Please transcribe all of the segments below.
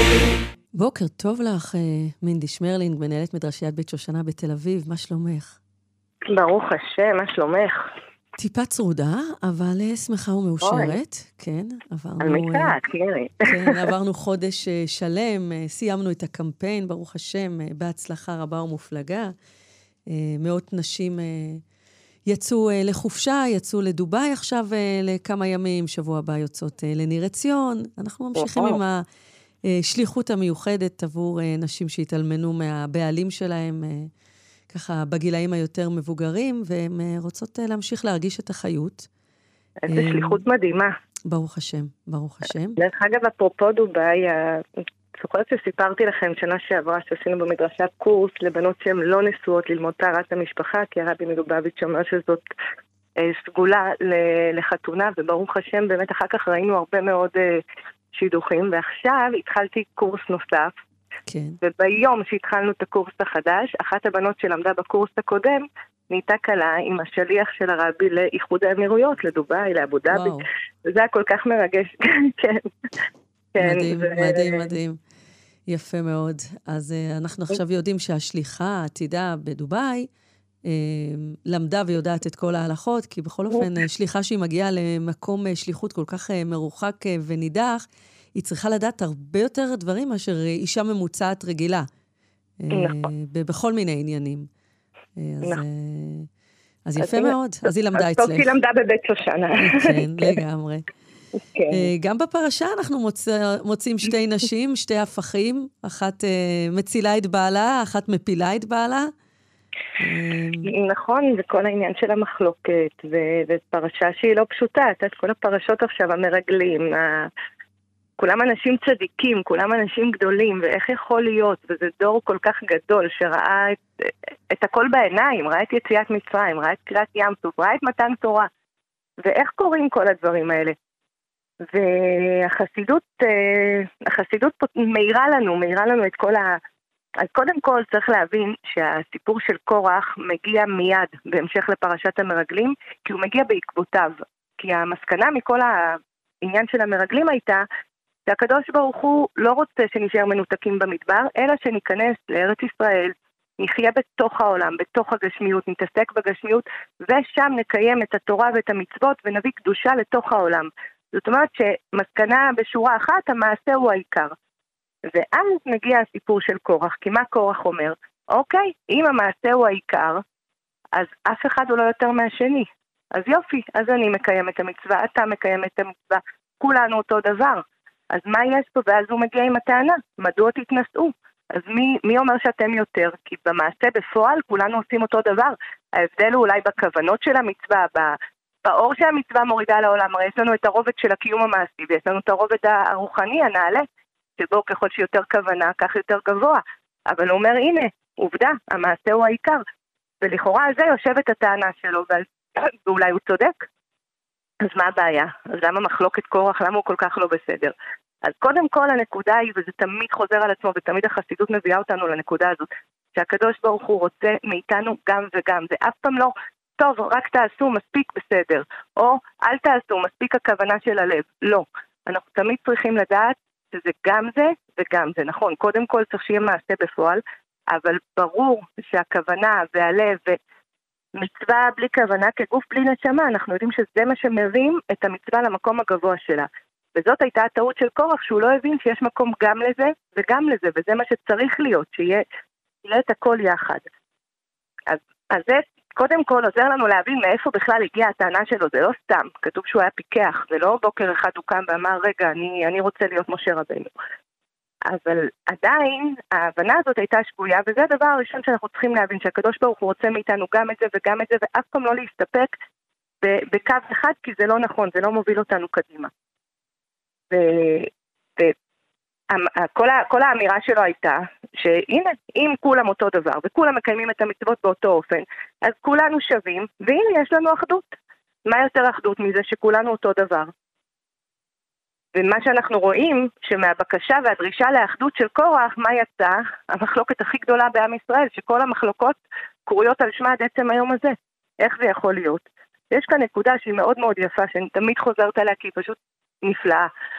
בוקר טוב לך, מינדי שמרלינג, מנהלת מדרשיית בית שושנה בתל אביב, מה שלומך? ברוך השם, מה שלומך? טיפה צרודה, אבל שמחה ומאושרת. כן, על מקעת, מירי. כן, עברנו חודש שלם, סיימנו את הקמפיין, ברוך השם, בהצלחה רבה ומופלגה. מאות נשים יצאו לחופשה, יצאו לדוביי עכשיו לכמה ימים, שבוע הבא יוצאות לניר עציון. אנחנו ממשיכים עם השליחות המיוחדת עבור נשים שהתאלמנו מהבעלים שלהם, ככה בגילאים היותר מבוגרים, והן רוצות להמשיך להרגיש את החיות. איזו שליחות מדהימה. ברוך השם, ברוך השם. דרך אגב, אפרופו דוביי, זוכרת שסיפרתי לכם שנה שעברה שעשינו במדרשה קורס לבנות שהן לא נשואות ללמוד טהרת המשפחה, כי הרבי מלובביץ' אומר שזאת סגולה לחתונה, וברוך השם באמת אחר כך ראינו הרבה מאוד שידוכים, ועכשיו התחלתי קורס נוסף, כן. וביום שהתחלנו את הקורס החדש, אחת הבנות שלמדה בקורס הקודם, נהייתה קלה עם השליח של הרבי לאיחוד האמירויות, לדוביי, לאבו דאבי. וזה היה כל כך מרגש. כן. מדהים, מדהים, מדהים. יפה מאוד. אז אנחנו עכשיו יודעים שהשליחה העתידה בדוביי, למדה ויודעת את כל ההלכות, כי בכל אופן, שליחה שהיא מגיעה למקום שליחות כל כך מרוחק ונידח, היא צריכה לדעת הרבה יותר דברים מאשר אישה ממוצעת רגילה. נכון. בכל מיני עניינים. אז יפה מאוד. אז היא למדה אצלך. אז היא למדה בבית שושנה. כן, לגמרי. גם בפרשה אנחנו מוצאים שתי נשים, שתי הפכים, אחת מצילה את בעלה, אחת מפילה את בעלה. נכון, זה כל העניין של המחלוקת, ופרשה שהיא לא פשוטה, את כל הפרשות עכשיו, המרגלים, כולם אנשים צדיקים, כולם אנשים גדולים, ואיך יכול להיות, וזה דור כל כך גדול שראה את הכל בעיניים, ראה את יציאת מצרים, ראה את קריאת ים סוף, ראה את מתן תורה, ואיך קוראים כל הדברים האלה? והחסידות פה מאירה לנו את כל אז קודם כל צריך להבין שהסיפור של קורח מגיע מיד בהמשך לפרשת המרגלים, כי הוא מגיע בעקבותיו. כי המסקנה מכל העניין של המרגלים הייתה שהקדוש ברוך הוא לא רוצה שנשאר מנותקים במדבר, אלא שניכנס לארץ ישראל, נחיה בתוך העולם, בתוך הגשמיות, נתעסק בגשמיות, ושם נקיים את התורה ואת המצוות ונביא קדושה לתוך העולם. זאת אומרת שמסקנה בשורה אחת, המעשה הוא העיקר. ואז מגיע הסיפור של קורח, כי מה קורח אומר? אוקיי, אם המעשה הוא העיקר, אז אף אחד הוא לא יותר מהשני. אז יופי, אז אני מקיים את המצווה, אתה מקיים את המצווה, כולנו אותו דבר. אז מה יש פה? ואז הוא מגיע עם הטענה, מדוע תתנסו? אז מי אומר שאתם יותר? כי במעשה בפועל כולנו עושים אותו דבר. ההבדל הוא אולי בכוונות של המצווה, באור שהמצווה מורידה לעולם. הרי יש לנו את הרובד של הקיום המעשי, ויש לנו את הרובד הרוחני, הנעלה, שבו ככל שיותר כוונה, כך יותר גבוה. אבל הוא אומר, הנה, עובדה, המעשה הוא העיקר. ולכאורה על זה יושבת הטענה שלו, ואולי הוא צודק. אז מה הבעיה? אז למה מחלוקת קורח? למה הוא כל כך לא בסדר? אז קודם כל הנקודה היא, וזה תמיד חוזר על עצמו, ותמיד החסידות מביאה אותנו לנקודה הזאת, שהקדוש ברוך הוא רוצה מאיתנו גם וגם. זה אף פעם לא, טוב, רק תעשו, מספיק בסדר. או אל תעשו, מספיק הכוונה של הלב. לא. אנחנו תמיד צריכים לדעת שזה גם זה וגם זה. נכון, קודם כל צריך שיהיה מעשה בפועל, אבל ברור שהכוונה והלב ומצווה בלי כוונה כגוף בלי נשמה, אנחנו יודעים שזה מה שמרים את המצווה למקום הגבוה שלה. וזאת הייתה הטעות של קורח, שהוא לא הבין שיש מקום גם לזה וגם לזה, וזה מה שצריך להיות, שיהיה את הכל יחד. אז זה קודם כל עוזר לנו להבין מאיפה בכלל הגיעה הטענה שלו, זה לא סתם, כתוב שהוא היה פיקח, זה לא בוקר אחד הוא קם ואמר, רגע, אני רוצה להיות משה רבנו. אבל עדיין ההבנה הזאת הייתה שגויה, וזה הדבר הראשון שאנחנו צריכים להבין, שהקדוש ברוך הוא רוצה מאיתנו גם את זה וגם את זה, ואף פעם לא להסתפק בקו אחד, כי זה לא נכון, זה לא מוביל אותנו קדימה. כל האמירה שלו הייתה שהנה, אם כולם אותו דבר וכולם מקיימים את המצוות באותו אופן, אז כולנו שווים, והנה יש לנו אחדות. מה יותר אחדות מזה שכולנו אותו דבר? ומה שאנחנו רואים, שמהבקשה והדרישה לאחדות של קורח, מה יצא? המחלוקת הכי גדולה בעם ישראל, שכל המחלוקות קרויות על שמה עד עצם היום הזה. איך זה יכול להיות? יש כאן נקודה שהיא מאוד מאוד יפה, שאני תמיד חוזרת עליה, כי היא פשוט נפלאה.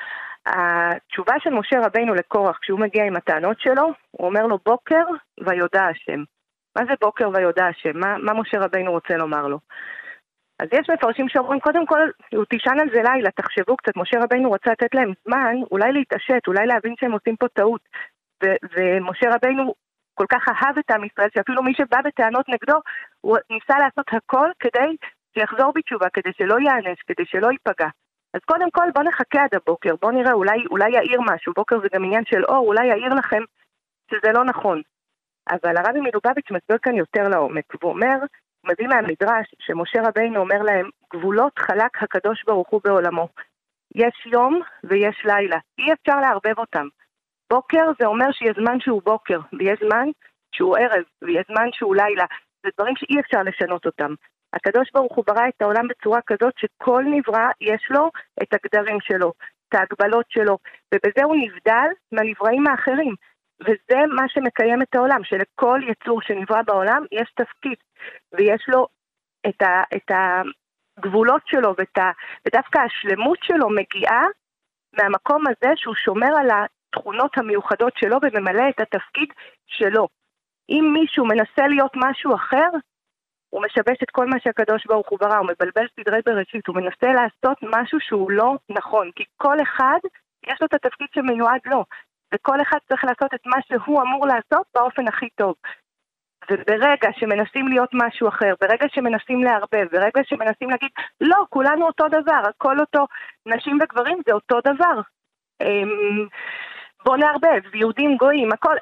התשובה של משה רבינו לקורח, כשהוא מגיע עם הטענות שלו, הוא אומר לו בוקר ויודע השם. מה זה בוקר ויודע השם? מה משה רבינו רוצה לומר לו? אז יש מפרשים שאומרים, קודם כל, הוא תישן על זה לילה, תחשבו קצת, משה רבינו רוצה לתת להם זמן, אולי להתעשת, אולי להבין שהם עושים פה טעות. ומשה רבינו כל כך אהב את עם ישראל, שאפילו מי שבא בטענות נגדו, הוא ניסה לעשות הכל כדי שיחזור בתשובה, כדי שלא יענש, כדי שלא ייפגע. אז קודם כל בוא נחכה עד הבוקר, בוא נראה, אולי יעיר משהו, בוקר זה גם עניין של אור, אולי יעיר לכם שזה לא נכון. אבל הרבי מלובביץ' מסביר כאן יותר לעומק, והוא אומר, מביא מהמדרש שמשה רבינו אומר להם, גבולות חלק הקדוש ברוך הוא בעולמו. יש יום ויש לילה, אי אפשר לערבב אותם. בוקר זה אומר שיש זמן שהוא בוקר, ויש זמן שהוא ערב, ויש זמן שהוא לילה. זה דברים שאי אפשר לשנות אותם. הקדוש ברוך הוא ברא את העולם בצורה כזאת שכל נברא יש לו את הגדרים שלו, את ההגבלות שלו, ובזה הוא נבדל מהנבראים האחרים. וזה מה שמקיים את העולם, שלכל יצור שנברא בעולם יש תפקיד, ויש לו את הגבולות שלו, ודווקא השלמות שלו מגיעה מהמקום הזה שהוא שומר על התכונות המיוחדות שלו וממלא את התפקיד שלו. אם מישהו מנסה להיות משהו אחר, הוא משבש את כל מה שהקדוש ברוך הוא ברא, הוא מבלבל סדרי בראשית, הוא מנסה לעשות משהו שהוא לא נכון, כי כל אחד יש לו את התפקיד שמיועד לו, וכל אחד צריך לעשות את מה שהוא אמור לעשות באופן הכי טוב. וברגע שמנסים להיות משהו אחר, ברגע שמנסים לערבב, ברגע שמנסים להגיד, לא, כולנו אותו דבר, הכל אותו, נשים וגברים זה אותו דבר. בוא נערבב, יהודים, גויים, הכל,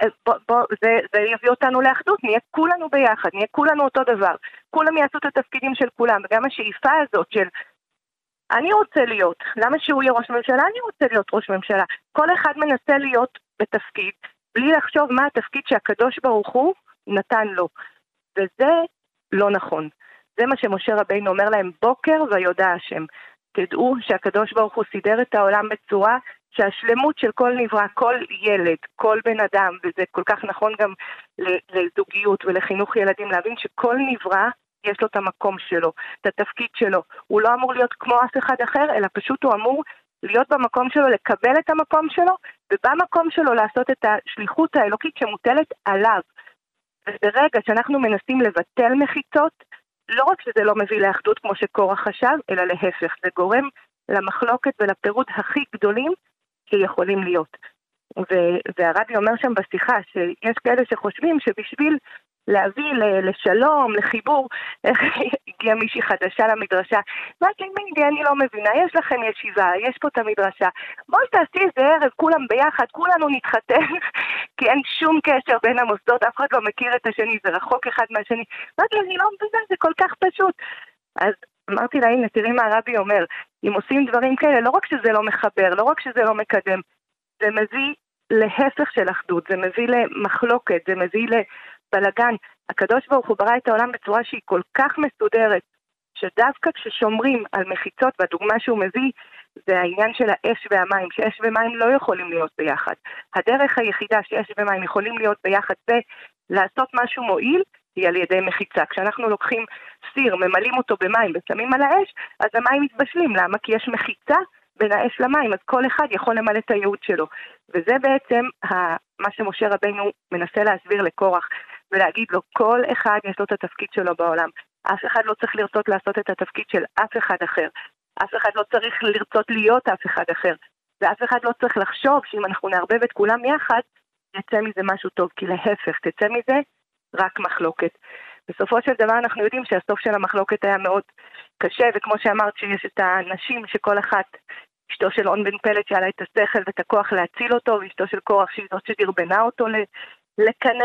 זה יביא אותנו לאחדות, נהיה כולנו ביחד, נהיה כולנו אותו דבר. כולם יעשו את התפקידים של כולם, וגם השאיפה הזאת של אני רוצה להיות, למה שהוא יהיה ראש ממשלה? אני רוצה להיות ראש ממשלה. כל אחד מנסה להיות בתפקיד, בלי לחשוב מה התפקיד שהקדוש ברוך הוא נתן לו. וזה לא נכון. זה מה שמשה רבינו אומר להם, בוקר ויודע השם. תדעו שהקדוש ברוך הוא סידר את העולם בצורה שהשלמות של כל נברא, כל ילד, כל בן אדם, וזה כל כך נכון גם לזוגיות ולחינוך ילדים, להבין שכל נברא יש לו את המקום שלו, את התפקיד שלו. הוא לא אמור להיות כמו אף אחד אחר, אלא פשוט הוא אמור להיות במקום שלו, לקבל את המקום שלו, ובמקום שלו לעשות את השליחות האלוקית שמוטלת עליו. וברגע שאנחנו מנסים לבטל מחיצות, לא רק שזה לא מביא לאחדות כמו שקורח חשב, אלא להפך, זה גורם למחלוקת ולפירוד הכי גדולים שיכולים להיות. והרבי אומר שם בשיחה שיש כאלה שחושבים שבשביל להביא לשלום, לחיבור, הגיעה מישהי חדשה למדרשה, אמרתי לי, אני לא מבינה, יש לכם ישיבה, יש פה את המדרשה, בואי תעשי איזה ערב, כולם ביחד, כולנו נתחתן, כי אין שום קשר בין המוסדות, אף אחד לא מכיר את השני, זה רחוק אחד מהשני, אמרתי לי, אני לא מבינה, זה כל כך פשוט. אז אמרתי לה, הנה, תראי מה הרבי אומר, אם עושים דברים כאלה, לא רק שזה לא מחבר, לא רק שזה לא מקדם, זה מביא להפך של אחדות, זה מביא למחלוקת, זה מביא בלגן. הקדוש ברוך הוא ברא את העולם בצורה שהיא כל כך מסודרת, שדווקא כששומרים על מחיצות, והדוגמה שהוא מביא, זה העניין של האש והמים, שאש ומים לא יכולים להיות ביחד. הדרך היחידה שאש ומים יכולים להיות ביחד ולעשות משהו מועיל, היא על ידי מחיצה. כשאנחנו לוקחים סיר, ממלאים אותו במים ושמים על האש, אז המים מתבשלים. למה? כי יש מחיצה בין האש למים, אז כל אחד יכול למלא את הייעוד שלו. וזה בעצם מה שמשה רבינו מנסה להסביר לקורח, ולהגיד לו, כל אחד יש לו את התפקיד שלו בעולם. אף אחד לא צריך לרצות לעשות את התפקיד של אף אחד אחר. אף אחד לא צריך לרצות להיות אף אחד אחר. ואף אחד לא צריך לחשוב שאם אנחנו נערבב את כולם יחד, יצא מזה משהו טוב, כי להפך, תצא מזה רק מחלוקת. בסופו של דבר אנחנו יודעים שהסוף של המחלוקת היה מאוד קשה, וכמו שאמרת שיש את האנשים שכל אחת, אשתו של און בן פלט שהיה לה את השכל ואת הכוח להציל אותו, ואשתו של קורח שהיא זאת שדרבנה אותו לקנה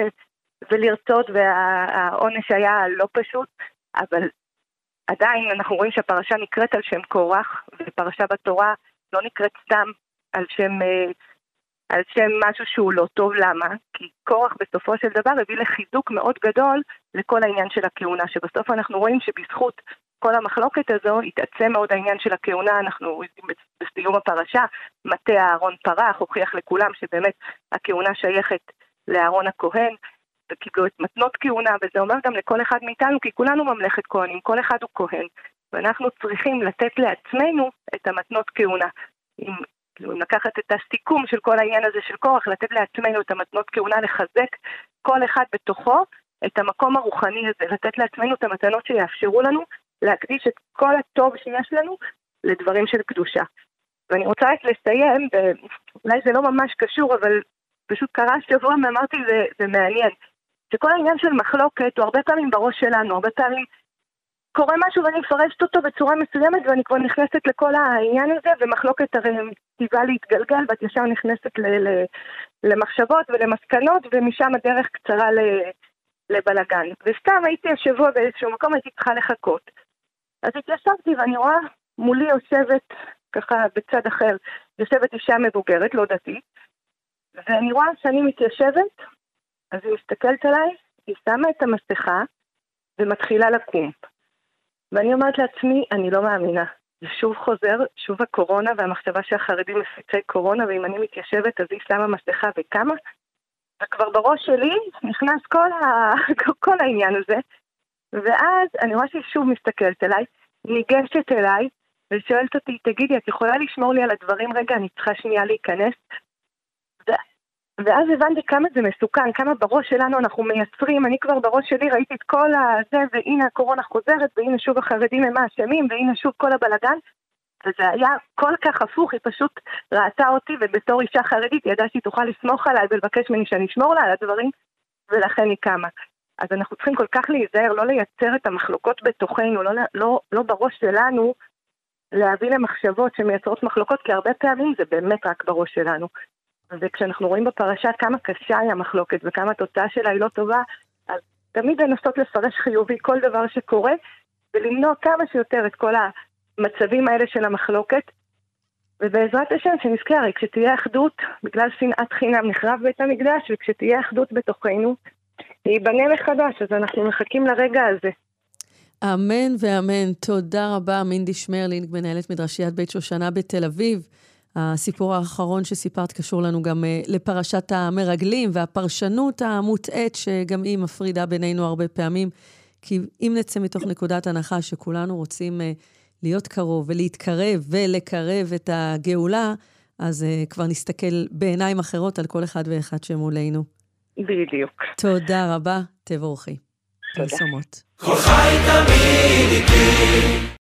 ולרצות, והעונש היה לא פשוט, אבל עדיין אנחנו רואים שהפרשה נקראת על שם קורח, ופרשה בתורה לא נקראת סתם על שם משהו שהוא לא טוב. למה? כי קורח בסופו של דבר הביא לחיזוק מאוד גדול לכל העניין של הכהונה, שבסוף אנחנו רואים שבזכות כל המחלוקת הזו התעצם מאוד העניין של הכהונה. אנחנו רואים בסיום הפרשה, מטה אהרון פרח, הוכיח לכולם שבאמת הכהונה שייכת לאהרון הכהן, וקיבלו את מתנות כהונה, וזה אומר גם לכל אחד מאיתנו, כי כולנו ממלכת כהנים, כל אחד הוא כהן, ואנחנו צריכים לתת לעצמנו את המתנות כהונה. אם אם לקחת את הסיכום של כל העניין הזה של קורח, לתת לעצמנו את המתנות כהונה, לחזק כל אחד בתוכו, את המקום הרוחני הזה, לתת לעצמנו את המתנות שיאפשרו לנו, להקדיש את כל הטוב שיש לנו לדברים של קדושה. ואני רוצה רק לסיים, אולי זה לא ממש קשור, אבל פשוט קרה שבוע ואמרתי, זה מעניין, שכל העניין של מחלוקת הוא הרבה פעמים בראש שלנו, הרבה פעמים קורה משהו ואני מפרשת אותו בצורה מסוימת, ואני כבר נכנסת לכל העניין הזה, ומחלוקת הרי טבעה להתגלגל, ואת ישר נכנסת למחשבות ולמסקנות, ומשם הדרך קצרה לבלגן. וסתם הייתי השבוע באיזשהו מקום, הייתי צריכה לחכות. אז התיישבתי ואני רואה מולי יושבת, ככה בצד אחר, יושבת אישה מבוגרת, לא דתית, ואני רואה שאני מתיישבת, אז היא מסתכלת עליי, היא שמה את המסכה, ומתחילה לקום. ואני אומרת לעצמי, אני לא מאמינה. זה שוב חוזר, שוב הקורונה, והמחשבה שהחרדים מפיצי קורונה, ואם אני מתיישבת, אז היא שמה מסכה וכמה. וכבר בראש שלי נכנס כל העניין הזה. ואז אני רואה שהיא שוב מסתכלת עליי, ניגשת אליי, ושואלת אותי, תגידי, את יכולה לשמור לי על הדברים? רגע, אני צריכה שנייה להיכנס. ואז הבנתי כמה זה מסוכן, כמה בראש שלנו אנחנו מייצרים, אני כבר בראש שלי ראיתי את כל הזה, והנה הקורונה חוזרת, והנה שוב החרדים הם האשמים, והנה שוב כל הבלגן, וזה היה כל כך הפוך, היא פשוט ראתה אותי, ובתור אישה חרדית ידעה שהיא תוכל לסמוך עליי, ולבקש ממני שאני אשמור לה על הדברים, ולכן היא קמה. אז אנחנו צריכים כל כך להיזהר, לא לייצר את המחלוקות בתוכנו, לא בראש שלנו, להביא למחשבות שמייצרות מחלוקות, כי הרבה פעמים זה באמת רק בראש שלנו. וכשאנחנו רואים בפרשה כמה קשה היא המחלוקת וכמה התוצאה שלה היא לא טובה, אז תמיד לנסות לפרש חיובי כל דבר שקורה, ולמנוע כמה שיותר את כל המצבים האלה של המחלוקת, ובעזרת השם שנזכר, כשתהיה אחדות, בגלל שנאת חינם נחרב בית המקדש, וכשתהיה אחדות בתוכנו, ייבנה מחדש, אז אנחנו מחכים לרגע הזה. אמן ואמן. תודה רבה, מינדי שמרלינג, מנהלת מדרשיית בית שושנה בתל אביב. הסיפור האחרון שסיפרת קשור לנו גם לפרשת המרגלים, והפרשנות המוטעת שגם היא מפרידה בינינו הרבה פעמים, כי אם נצא מתוך נקודת הנחה שכולנו רוצים להיות קרוב ולהתקרב ולקרב את הגאולה, אז כבר נסתכל בעיניים אחרות על כל אחד ואחד שמולנו. בדיוק. תודה רבה, תבורכי. תודה. כל חי תמיד איתי.